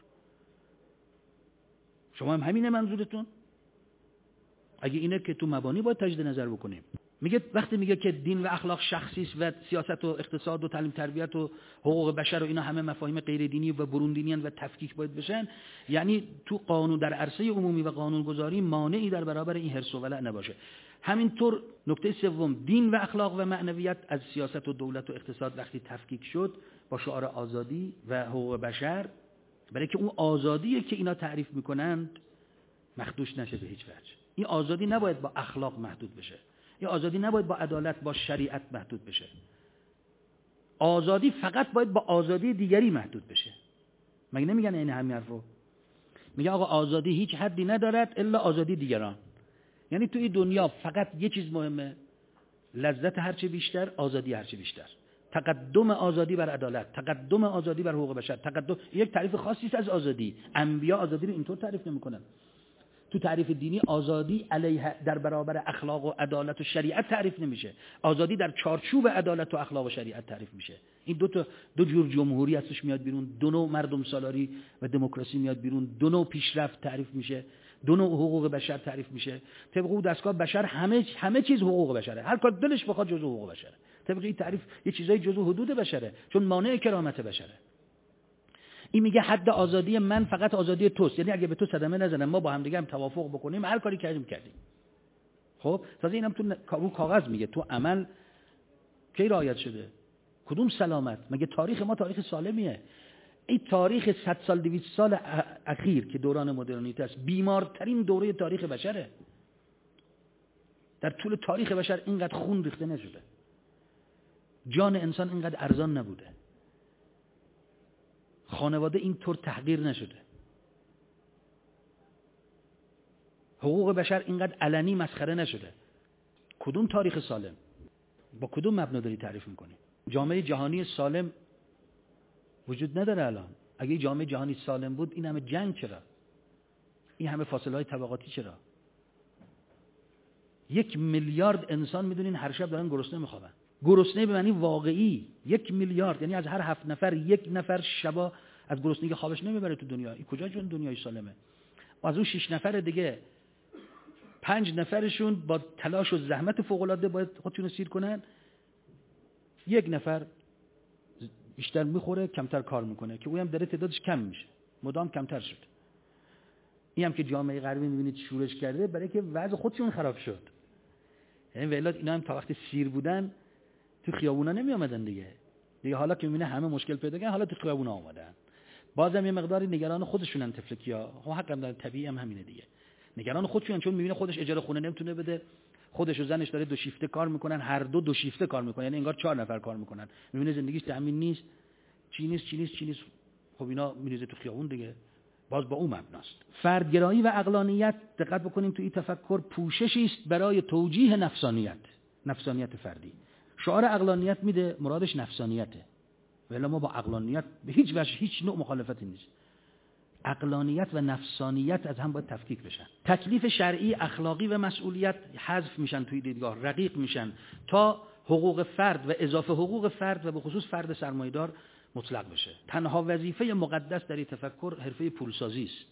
شما هم همینه منظورتون؟ اگه اینه که تو مبانی باید تجدید نظر بکنیم. میگه وقتی میگه که دین و اخلاق شخصی است و سیاست و اقتصاد و تعلیم تربیت و حقوق بشر و اینا همه مفاهیم غیر دینی و برون دینی و تفکیک باید بشن، یعنی تو قانون در عرصه عمومی و قانونگذاری مانعی در برابر این حرص و ولع نباشه. همینطور نکته سوم، دین و اخلاق و معنویت از سیاست و دولت و اقتصاد وقتی تفکیک شد با شعار آزادی و حقوق بشر، برای که اون آزادیه که اینا تعریف میکنند مخدوش نشه به هیچ وجه. این آزادی نباید با اخلاق محدود بشه. این آزادی نباید با عدالت، با شریعت محدود بشه. آزادی فقط باید با آزادی دیگری محدود بشه. مگه نمیگن این همین حرفو؟ میگه آقا آزادی هیچ حدی ندارد الا آزادی دیگران. یعنی تو این دنیا فقط یه چیز مهمه، لذت هرچه بیشتر، آزادی هرچه بیشتر. تقدم آزادی بر عدالت، تقدم آزادی بر حقوق بشر، تقدم یک تعریف خاصی است از آزادی. انبیا آزادی رو اینطور تعریف نمی‌کنن. تو تعریف دینی آزادی علیه در برابر اخلاق و عدالت و شریعت تعریف نمیشه. آزادی در چارچوب عدالت و اخلاق و شریعت تعریف میشه. این دو تا دو جور جمهوری ازش میاد بیرون، دو نوع مردم سالاری و دموکراسی میاد بیرون، دو نوع پیشرفت تعریف میشه، دو نوع حقوق بشر تعریف میشه. طبق اون دستگاه بشر همه همه چیز حقوق بشره. هر کار دلش بخواد جزء حقوق بشره. طبق این تعریف یه چیزای جزء حدود بشره، چون مانع کرامت بشره. این میگه حد آزادی من فقط آزادی توست، یعنی اگه به تو صدمه نزنم ما با هم دیگه هم توافق بکنیم هر کاری کردیم کردیم. خب تازه اینم تو رو کاغذ میگه، تو عمل کی رعایت شده؟ کدوم سلامت؟ مگه تاریخ ما تاریخ سالمیه؟ این تاریخ صد سال دویست سال اخیر که دوران مدرنیته است بیمارترین دوره تاریخ بشره. در طول تاریخ بشر اینقدر خون ریخته نشده، جان انسان اینقدر ارزان نبوده، خانواده اینطور تحقیر نشده، حقوق بشر اینقدر علنی مسخره نشده. کدوم تاریخ سالم؟ با کدوم مبنا داری تعریف میکنی؟ جامعه جهانی سالم وجود نداره الان. اگه جامعه جهانی سالم بود این همه جنگ چرا؟ این همه فاصله های طبقاتی چرا؟ یک میلیارد انسان میدونین هر شب دارن گرسنه میخوابن. گرسنه به معنی واقعی. یک میلیارد، یعنی از هر هفت نفر یک نفر شبا از گرسنگی خوابش نمیبره تو دنیا. این کجا جون دنیای سالمه؟ و از اون شش نفر دیگه پنج نفرشون با تلاش و زحمت فوق العاده باید خودشون رو سیر کنن، یک نفر بیشتر میخوره کمتر کار میکنه که اونم داره تعدادش کم میشه، مدام کمتر شد. این هم که جامعه غربی میبینید شورش کرده برای که وضع خودشون خراب شد. یعنی ولات اینا هم تا وقتی سیر بودن تو خیابونا نمی آمدن دیگه. دیگه حالا که میبینه همه مشکل پیدا کردن حالا تو خیابونا آمدن. بازم یه مقداری نگران خودشونن تفلکیا. ها حق هم داره، طبیعی هم همینه دیگه. نگران خودشون، چون میبینه خودش اجاره خونه نمیتونه بده، خودش و زنش داره دو شیفته کار میکنن، هر دو دو شیفته کار میکنن، یعنی انگار چهار نفر کار میکنن. میبینه زندگیش تامین نیست، چی نیست چی نیست چی نیست. خب اینا میریزه تو خیابون دیگه. باز با اون مبناست. فردگرایی و عقلانیت، دقت بکنیم تو این تفکر، پوششی است برای توجیه نفسانیت، نفسانیت فردی. شعار عقلانیت میده، مرادش نفسانیته. ولی ما با عقلانیت به هیچ وجه هیچ نوع مخالفتی نیست. عقلانیت و نفسانیت از هم باید تفکیک بشن. تکلیف شرعی، اخلاقی و مسئولیت حذف میشن توی دیدگاه، رقیق میشن تا حقوق فرد و اضافه حقوق فرد و به خصوص فرد سرمایه‌دار مطلق بشه. تنها وظیفه مقدس در این تفکر حرفه پولسازی است.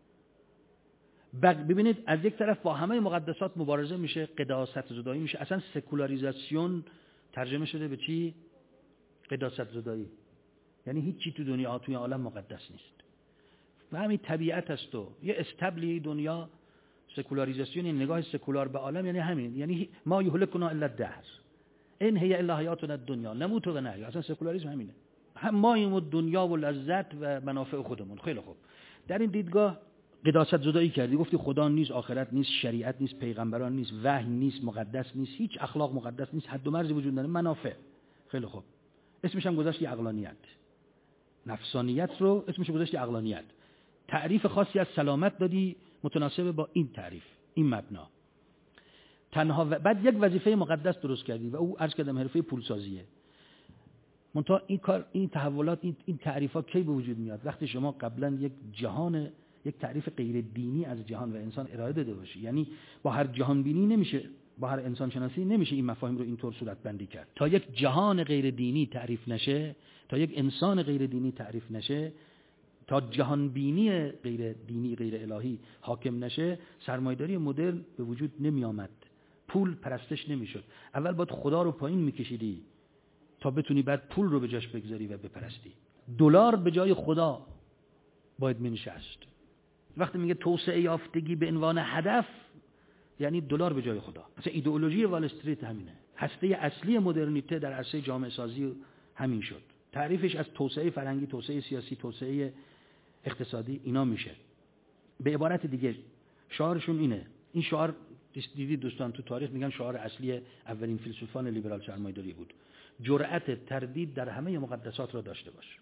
ببینید از یک طرف با همه مقدسات مبارزه میشه، قداست زدایی میشه. اصلا سکولاریزاسیون ترجمه شده به چی؟ قداست زدایی. یعنی هیچ چی تو دنیا توی عالم مقدس نیست. و همین طبیعت است. و یه استبلی دنیا، سکولاریزاسیون، این نگاه سکولار به عالم یعنی همین، یعنی ما یهلکنا الا الدهر این هی الا حیاتنا الدنیا نموت و نحیا. اصلا سکولاریسم همینه، هم ما این دنیا و لذت و منافع خودمون. خیلی خوب، در این دیدگاه قداست زدایی کردی، گفتی خدا نیست، آخرت نیست، شریعت نیست، پیغمبران نیست، وحی نیست، مقدس نیست، هیچ اخلاق مقدس نیست، حد و مرزی وجود نداره، منافع. خیلی خوب، اسمش هم گذاشتی عقلانیت. نفسانیت رو اسمش گذاشتی عقلانیت. تعریف خاصی از سلامت دادی متناسب با این تعریف، این مبنا. تنها و... بعد یک وظیفه مقدس درست کردی و او عرض کردم حرفه پولسازیه. منتها این کار، این تحولات، این, این تعریفات کی به وجود میاد؟ وقتی شما قبلا یک جهان، یک تعریف غیر دینی از جهان و انسان ارائه داده باشی. یعنی با هر جهان بینی نمیشه، با هر انسان شناسی نمیشه این مفاهیم رو اینطور صورت بندی کرد. تا یک جهان غیر دینی تعریف نشه، تا یک انسان غیر دینی تعریف نشه، تا جهان بینی غیر دینی غیر الهی حاکم نشه، سرمایه‌داری مدرن به وجود نمی آمد. پول پرستش نمیشد. اول باید خدا رو پایین میکشیدی تا بتونی بعد پول رو به جاش بگذاری و بپرستی. دلار به جای خدا باید منشست. وقتی میگه توسعه یافتگی به عنوان هدف، یعنی دلار به جای خدا. مثلا ایدئولوژی وال استریت همینه. هسته اصلی مدرنیته در عرصه جامعه سازی همین شد. تعریفش از توسعه فرهنگی، توسعه سیاسی، توسعه اقتصادی اینا میشه. به عبارت دیگه شعارشون اینه. این شعار دیدید دوستان تو تاریخ میگن شعار اصلی اولین فیلسوفان لیبرال سرمایه‌داری بود. جرأت تردید در همه مقدسات را داشته باش.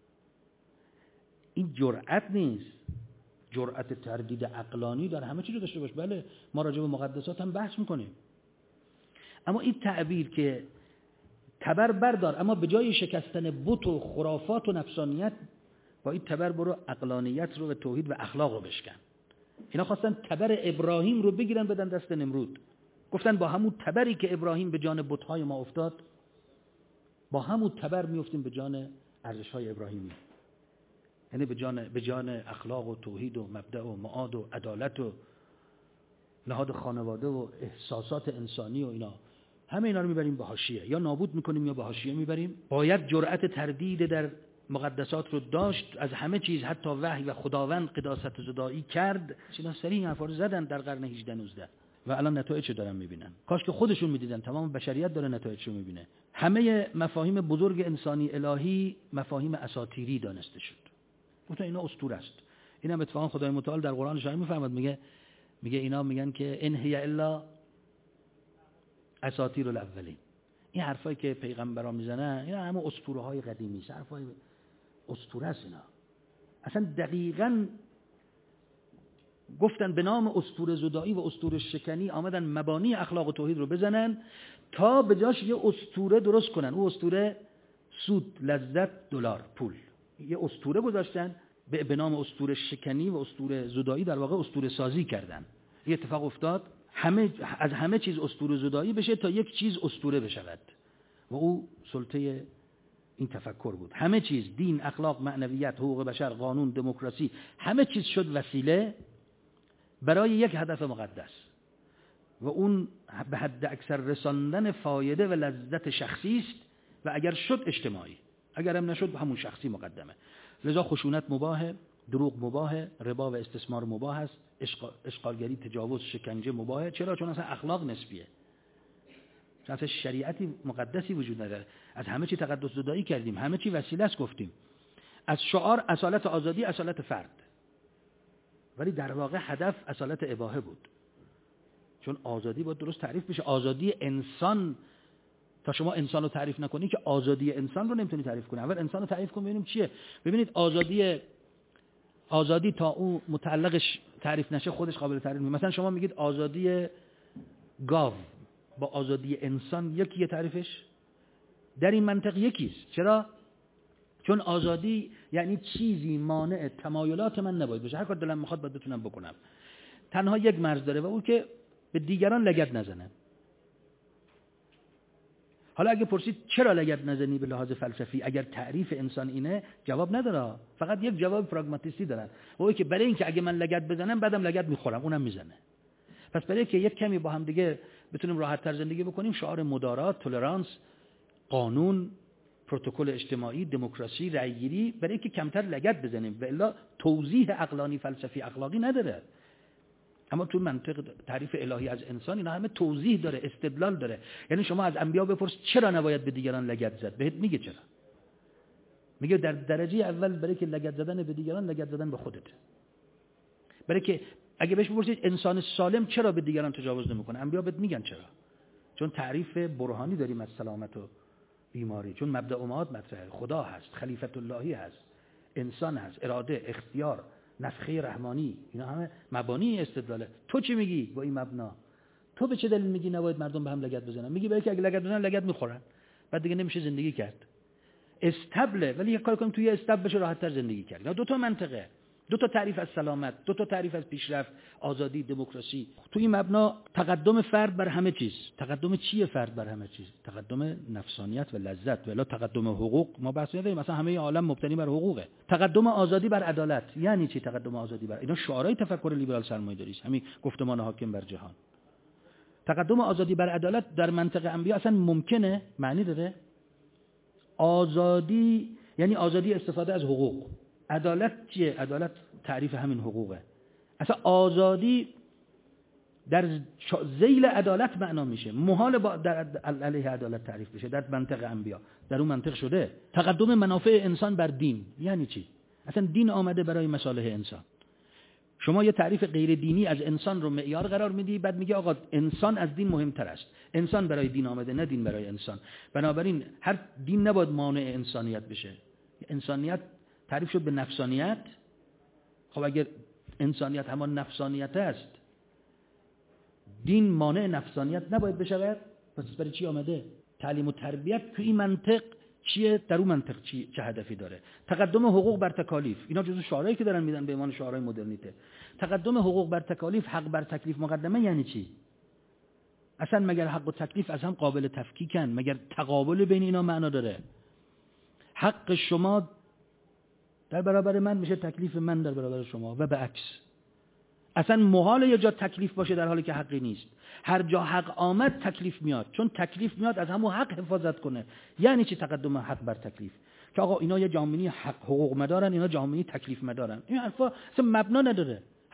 این جرأت نیست، جرأت تردید عقلانی در همه چیز رو داشته باش. بله ما راجع به مقدسات هم بحث میکنیم، اما این تعبیر که تبر بردار، اما به جای شکستن بت و خرافات و نفسانیت با این تبر برو عقلانیت رو و توحید و اخلاق رو بشکن. اینا خواستن تبر ابراهیم رو بگیرن بدن دست نمرود. گفتن با همون تبری که ابراهیم به جان بت‌های ما افتاد، با همون تبر میافتیم به جان ارزش‌های ابراهیمی. یعنی به جان به جان اخلاق و توحید و مبدأ و معاد و عدالت و نهاد خانواده و احساسات انسانی و اینا، همه اینا رو میبریم به حاشیه، یا نابود میکنیم یا به حاشیه میبریم. باید جرأت تردید در مقدسات رو داشت، از همه چیز حتی وحی و خداوند قداست زدایی کرد. اینا سریع حرفا رو زدن در قرن هجده نوزده. و الان نتایج دارن میبینن. کاش که خودشون میدیدن، تمام بشریت داره نتایجشو میبینه. همه مفاهیم بزرگ انسانی الهی مفاهیم اساطیری دانسته شد. گفتن اینا اسطوره است. اینم اتفاقا خدای متعال در قرآن شریف میفرماد، میگه میگه اینا میگن که ان هی الا اساطیر الاولین. این حرفایی که پیغمبران میزنن اینا همه اسطوره های قدیمی است، حرفای اسطوره است اینا. اصلا دقیقاً گفتن به نام اسطوره زدایی و اسطوره شکنی آمدن مبانی اخلاق و توحید رو بزنن تا به جاش یه اسطوره درست کنن. اون اسطوره سود، لذت، دلار، پول. یه اسطوره گذاشتن به نام اسطوره شکنی و اسطوره زدایی، در واقع اسطوره سازی کردن. یه اتفاق افتاد، همه از همه چیز اسطوره زدایی بشه تا یک چیز اسطوره بشود و او سلطه این تفکر بود. همه چیز، دین، اخلاق، معنویت، حقوق بشر، قانون، دموکراسی، همه چیز شد وسیله برای یک هدف مقدس و اون به حد اکثر رساندن فایده و لذت شخصی است و اگر شد اجتماعی، اگر هم نشد همون شخصی مقدمه. لذا خشونت مباهه، دروغ مباهه، ربا و استثمار مباه است، اشغالگری، تجاوز، شکنجه مباهه. چرا؟ چون اصلا اخلاق نسبیه، چون اصلا شریعتی مقدسی وجود نداره. از همه چی تقدس زدایی کردیم، همه چی وسیله است گفتیم. از شعار اصالت آزادی، اصالت فرد، ولی در واقع هدف اصالت اباحه بود. چون آزادی باید درست تعریف بشه. آزادی انسان، تا شما انسان رو تعریف نکنی که آزادی انسان رو نمیتونی تعریف کنی. اول انسان رو تعریف کن ببینیم چیه. ببینید آزادی آزادی تا اون متعلقش تعریف نشه خودش قابل تعریف نیست. مثلا شما میگید آزادی گاو با آزادی انسان یکیه تعریفش؟ در این منطق یکیست. چرا؟ چون آزادی یعنی چیزی مانع تمایلات من نباید بشه، هر کار دلم میخواد باید بتونم بکنم. تنها یک مرز داره و اون که به دیگران لگد نزنه. حالا اگه پرسید چرا لگد نزنی به لحاظ فلسفی، اگر تعریف انسان اینه، جواب نداره. فقط یک جواب پراگماتیستی دارن، و که برای اینکه اگه من لگد بزنم بعدم لگد میخورم، اونم میزنه. پس برای اینکه یک کمی با هم دیگه بتونیم راحت تر زندگی بکنیم، شعار مدارات، تولرانس، قانون، پروتکل اجتماعی، دموکراسی، رأیگیری، برای اینکه کمتر لگد بزنیم. و الا توضیح عقلانی، فلسفی، اخلاقی نداره. اما تو منطق تعریف الهی از انسان اینا همه توضیح داره، استدلال داره. یعنی شما از انبیا بپرس چرا نباید به دیگران لگد زد، بهت میگه چرا. میگه در درجه اول برای که لگد زدن به دیگران، لگد زدن به خودت. برای که اگه بهش بپرسید انسان سالم چرا به دیگران تجاوز نمیکنه، انبیا بهت میگن چرا. چون تعریف برهانی داریم از سلامت و بیماری، چون مبدأ امهات مطرحه. خدا هست، خلیفت اللهی هست، انسان هست، اراده، اختیار، نفخه رحمانی، اینا همه مبانی استدلاله. تو چی میگی با این مبنا؟ تو به چه دلیل میگی نباید مردم به هم لگد بزنن؟ میگی برای که اگه لگد بزنن لگد میخورن، بعد دیگه نمیشه زندگی کرد. استبله، ولی یک کار کنیم توی استبل بشه راحت تر زندگی کرد. اینا دو تا منطقه، دو تا تعریف از سلامت، دو تا تعریف از پیشرفت، آزادی، دموکراسی. تو این مبنا تقدم فرد بر همه چیز. تقدم چیه فرد بر همه چیز؟ تقدم نفسانیت و لذت. ولی تقدم حقوق ما بحث نداریم، مثلا همه عالم مبتنی بر حقوقه. تقدم آزادی بر عدالت یعنی چی؟ تقدم آزادی بر اینا شعارهای تفکر لیبرال سرمایه‌داری است، همین گفتمان حاکم بر جهان. تقدم آزادی بر عدالت در منطق انبیا اصلا ممکنه؟ معنی داره؟ آزادی یعنی آزادی استفاده از حقوق. عدالت چیه؟ عدالت تعریف همین حقوقه. اصلا آزادی در ذیل عدالت معنا میشه، محال با در علیه عدالت تعریف بشه در منطق انبیا. در اون منطق شده تقدم منافع انسان بر دین یعنی چی؟ اصلا دین آمده برای مصالح انسان. شما یه تعریف غیر دینی از انسان رو معیار قرار میدی، بعد میگه آقا انسان از دین مهمتر است. انسان برای دین آمده، نه دین برای انسان. بنابراین هر دین نباید مانع انسانیت بشه. انسانیت تعریف شد به نفسانیت. خب اگر انسانیت همان نفسانیت است، دین مانع نفسانیت نباید بشود، پس برای چی آمده؟ تعلیم و تربیت تو این منطق چیه؟ در اون منطق چی؟ چه هدفی داره؟ تقدم حقوق بر تکالیف، اینا جزو شعارهایی که دارن میدن به عنوان شعارهای مدرنیته. تقدم حقوق بر تکالیف، حق بر تکلیف مقدمه یعنی چی؟ اصلا مگر حق و تکلیف از هم قابل تفکیکن؟ مگر تقابل بین اینا معنا داره؟ حق شما در برابر من میشه تکلیف من در برابر شما و به عکس. اصلا محال یه جا تکلیف باشه در حالی که حقی نیست. هر جا حق آمد تکلیف میاد، چون تکلیف میاد از همون حق حفاظت کنه. یعنی چی تقدم حق بر تکلیف؟ که آقا اینا یه جامعه حق حقوق مدارن، اینا جامعه تکلیف مدارن. این حرفا اصلا مبنا نداره.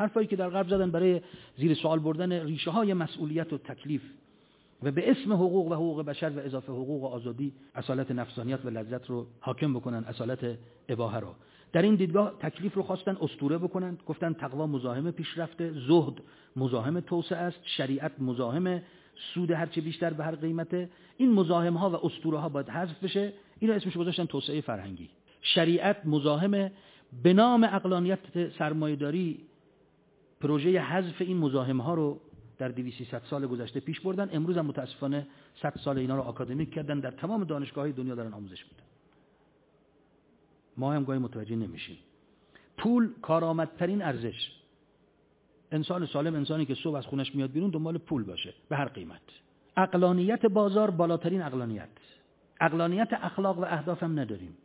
حرفایی که در غرب زدن برای زیر سوال بردن ریشه های مسئولیت و تکلیف و به اسم حقوق و حقوق بشر و اضافه حقوق و آزادی اصالت نفسانیت و لذت رو حاکم بکنن، اصالت اباحه رو. در این دیدگاه تکلیف رو خواستن اسطوره بکنن، گفتن تقوا مزاحم پیشرفته، زهد مزاحم توسعه است، شریعت مزاحم سود هرچه بیشتر به هر قیمته. این مزاحم ها و اسطوره ها باید حذف بشه. اینو اسمش گذاشتن توسعه فرهنگی. شریعت مزاحم به نام عقلانیت سرمایه‌داری پروژه حذف این مزاحم ها رو در دویست سیصد سال گذشته پیش بردن. امروز هم متاسفانه صد سال اینا رو آکادمیک کردن، در تمام دانشگاه‌های دنیا دارن آموزش میدن. ما هم گاهی متوجه نمیشیم. پول کارآمدترین ارزش. انسان سالم انسانی که صبح از خونش میاد بیرون دنبال پول باشه به هر قیمت. عقلانیت بازار بالاترین عقلانیت. عقلانیت اخلاق و اهداف هم نداریم.